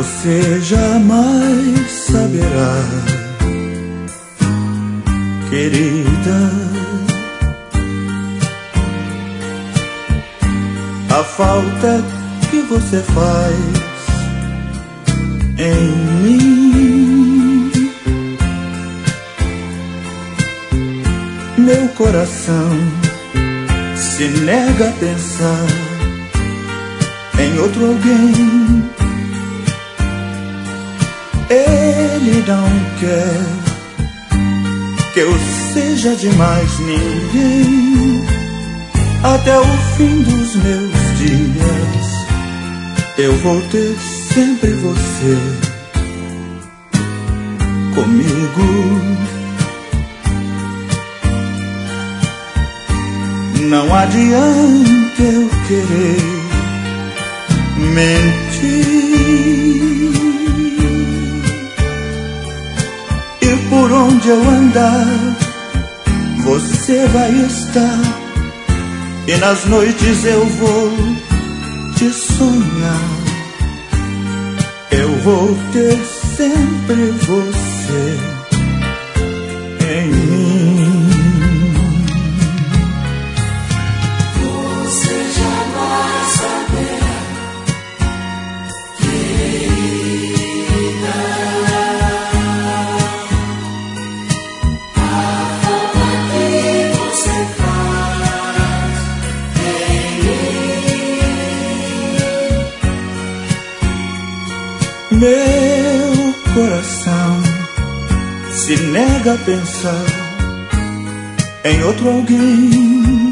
Você jamais saberá, querida, a falta que você faz em mim. Meu coração se nega a pensar em outro alguém. Ele não quer que eu seja de mais ninguém. Até o fim dos meus dias eu vou ter sempre você comigo. Não adianta eu querer mentir. E por onde eu andar, você vai estar. E nas noites eu vou te sonhar. Eu vou ter sempre você em mim. Você jamais saberá, querida, a falta que você faz em mim. Meu coração se nega a pensar em outro alguém.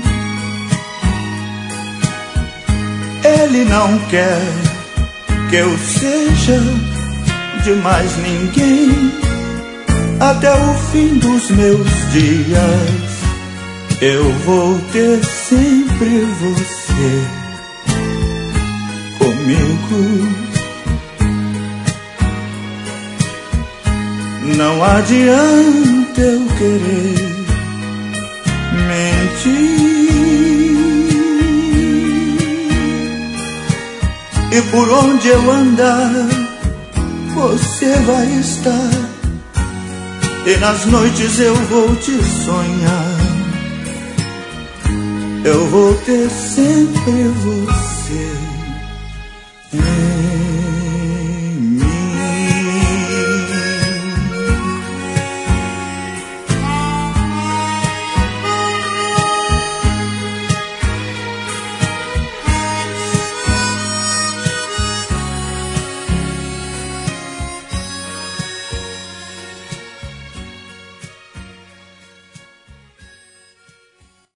Ele não quer que eu seja de mais ninguém. Até o fim dos meus dias eu vou ter sempre você comigo. Não adianta eu querer mentir. E por onde eu andar, você vai estar. E nas noites eu vou te sonhar. Eu vou ter sempre você.